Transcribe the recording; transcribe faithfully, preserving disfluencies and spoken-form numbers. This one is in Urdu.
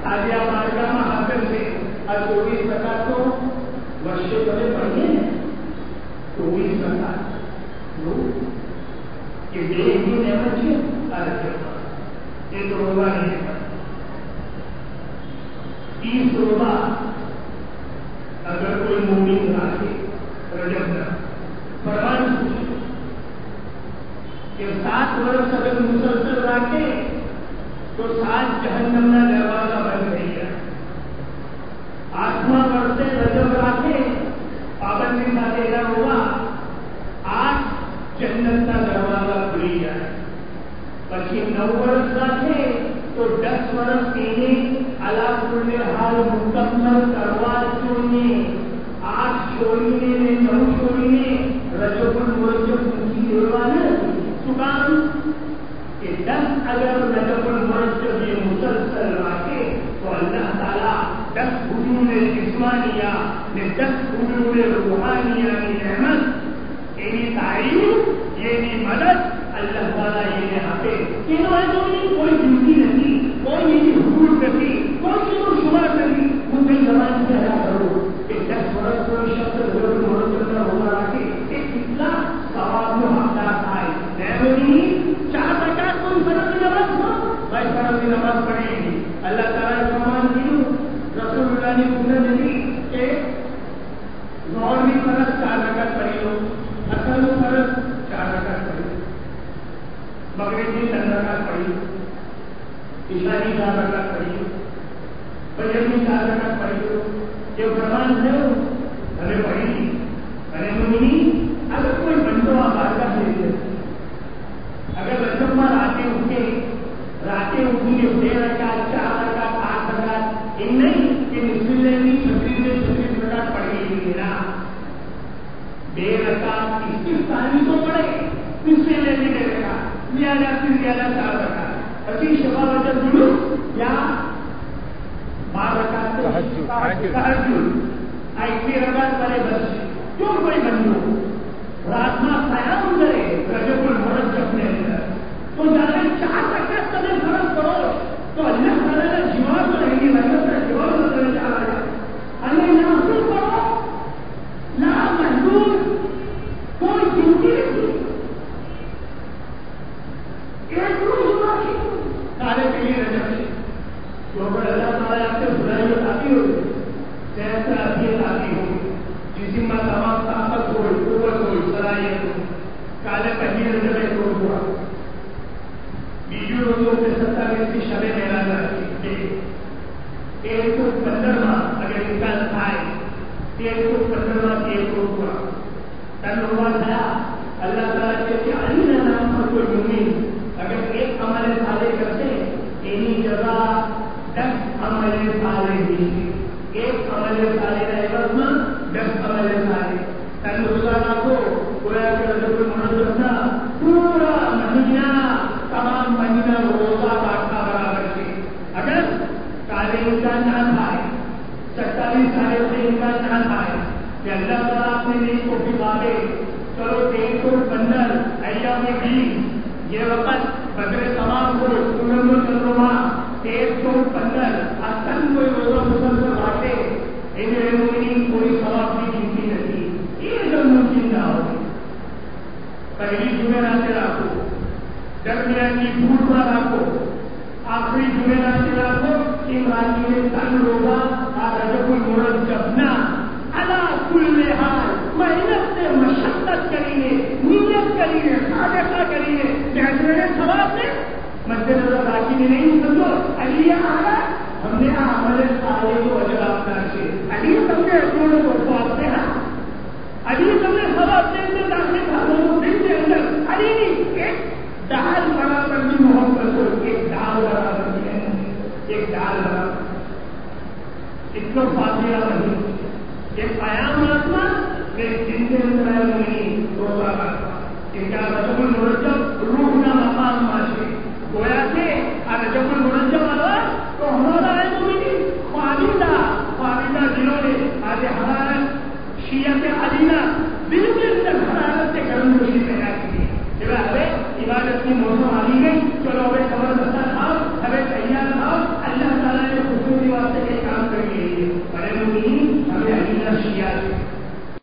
آج آپ بارگاہ میں حاضر تھے اور چوبیس رکعت تو ورشے پہلے پڑھیے چوبیس رکعت لو یہ دے ہی نعمت ہے آج یہ تو روزہ نہیں ہے تیس روزہ اگر کوئی مومن رکھے رجب میں فرمان پوچھے کہ سات برس اگر مسلسل رکھے تو سات جہنم کا دروازہ بند نہیں ہے آٹھواں برس سے رجب رکھے پابندی کا دینا ہوگا آٹھ جنت کا دروازہ کھلی جائے پچھلے نو برس رکھے تو دس برس پینے اللہ کل حال مکمل کروا چھوڑنے آٹھ چھوڑنے نے نو چھوڑنے رجب المرجب کی دیوانے چکان کہ دس اگر رجب المرجب یہ مسلسل رکھے تو اللہ تعالیٰ دس حضور جسمانیہ نے دس حضور روحانیہ کی نعمت یعنی تعریف یعنی مدد اللہ تعالیٰ یہ یہاں پہ تینوں ہے تو نہیں کوئی گنتی نہیں کوئی یہ حضور نہیں کوئی یہ شمار نہیں تم کئی زبان سے ادا کرو کہ دس برس کوئی شخص رجب المرجب کا روزہ رکھے کہ کتنا ثواب کو حقدار آئے نہیں چار رکعت کوئی فرض نماز ہو بھائی فرض نماز پڑھے گی اللہ تعالیٰ نے فرمان دیا رسول اللہ نے سنت دی کہ ظہر بھی فرض چار رکعت پڑھی لو اصل فرض چار رکعت پڑھی مغرب بھی تین رکعت پڑھی عشاء بھی چار رکعت پڑھی فجر بھی چار رکعت پڑھی یہ فرمان ہے ہمیں پڑھی ارے مومنی اگر کوئی بندو آپ بارگاہ دیتے اگر رجب میں راتے اٹھے راتے اٹھیں گے دے رکعت چار رکعت آٹھ رکعت یہ نہیں کہ مسلم نے بھی چھتیس سے چھتیس رکعت پڑھی ہوئی نا بے رکعت استفطاری تو پڑھے مسلم نے بھی دے رکعت زیادہ سے زیادہ چار رکعت اسی شفا وجہ دلو یا بارہ رکعت تہجد ایسی رکعت پڑھے بس جو کوئی بندو رات میں قیام کرے رجب المرجب کے اندر تو جانے چار رکعت کبھی فرض کرو تو اللہ تعالیٰ کا جواب رہیں گے رحمت کا جواب کرنے جا رہا ہے اللہ نافذ کرو لا محدود کوئی گنتی نہیں ایک روز باقی سارے کے لیے رجب سے جو اگر اللہ تعالیٰ آپ سے بلائی آتی ہوگی صحت سے عافیت آتی ہوگی جسم میں تمام طاقت ہوئی قوت ہوئی صلاحیت ہوئی کالے پہلی رجب ایک روز ہوا بیجو روزوں سے ستاویس کی شب معراج رکھی ایک سو پندرہ اگر انسان آئے ایک سو پندرہ کی ایک روز ہوا تن ہوا تھا اللہ تعالیٰ کے علی نے نام پر کوئی مومن اگر ایک عمل صالح کرتے اینی جگہ دس عمل صالح دی ایک عمل صالح رہے گا دس عمل صالح تن روزانہ کو گویا کہ رجب المرجب کا پورا مہینہ تمام مہینہ روزہ کاٹنا برابر سے اگر کالے انسان نہ کھائے ستالیس سالے سے انسان نہ کھائے کہ اللہ تعالیٰ اپنے نیک کو بھگاوے چلو تین سو پندرہ ایام بیس یہ وقت بدر تمام کو پورم چندرما ایک سو پندرہ اصل کوئی روزہ مسلسل بانٹے ان کوئی ثواب کی گنتی نہیں یہ جب ممکن نہ ہوگی پہلی جمعرات رکھو درمیان کی پوروا رکھو آخری جمعرات رکھو ان راجیوں نے تن روزہ اور رجب المرجب نہ اللہ کل حال محنت سے مشقت کریے نیت کریے صادقہ کریے جیسے ثواب نے مد نظر راکی نے نہیں سمجھو علی آگا ہم نے عمل صالح کو اجر اپنا سے علی سب کے اجروں کو تو آپ نے علی سب نے ثواب دے کے داخل بھاگوں دن کے اندر علی ایک ڈال برابر کی محبت ہو ایک ڈال برابر کی ہے ایک ڈال برابر اتنا فاصلہ نہیں ایک قیام آسما ایک دن کے اندر ہے نہیں روزہ آسما ان کا رجب المرجب روح کا مقام معاشرے گویا کہ رجب المرجب آ تو ہمارا ہے مومنین خالدہ خالدہ جنہوں نے آج ہمارا شیعہ علینا